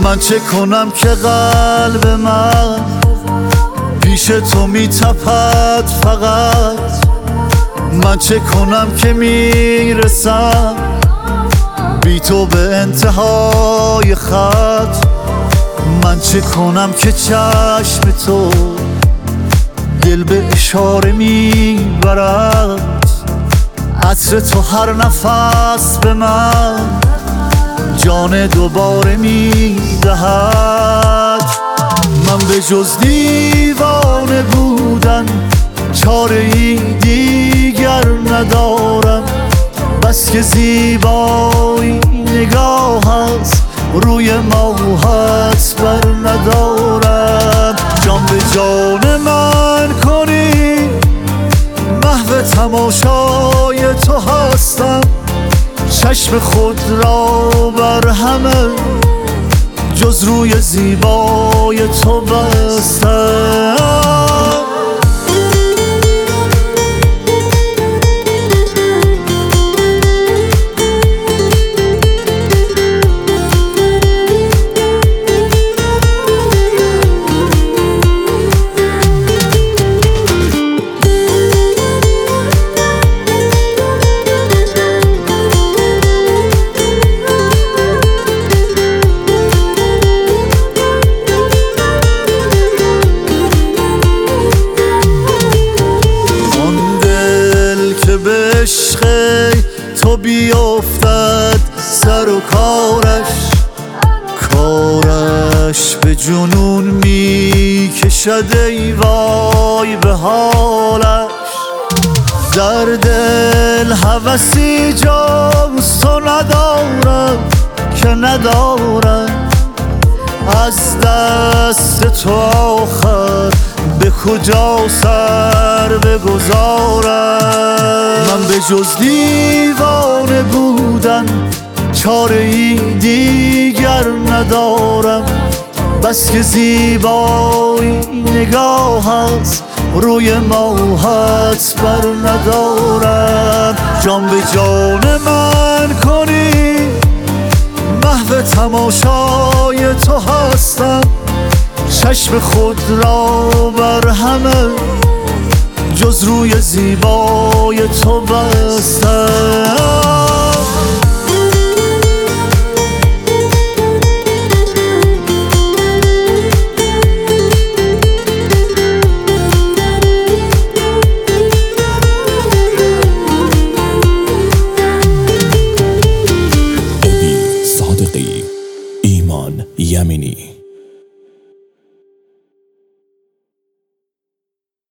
من چه کنم که قلب من پیش تو میتپد فقط؟ من چه کنم که میرسم بی تو به انتهای خط؟ من چه کنم که چشم تو دل به اشاره میبرد؟ عطر تو هر نفس به من جان دوباره میدهد. من به جز دیوانه بودن چاره ای دیگر ندارم، بس که زیبایی نگاهت روی ماهت بر ندارم. جان به جان من کنی محو تماشای تو هستم، چشم خود را بر همه جز روی زیبای تو بستم. به عشق تو بیفتد سر و کارش به جنون میکشد ای وای به حالش. در دل هوسی جز تو ندارم که ندارم، از دست تو آخر به کجا سر بگذارم؟ من به جز دیوانه بودن چاره ای دیگر ندارم، بس که زیبایی نگاهت روی ماهت بر ندارم. جان به جان من کنی محو تماشای تو هستم، چشم خود را بر همه جز روی زیبای تو بستم. صادقی ایمان یمینی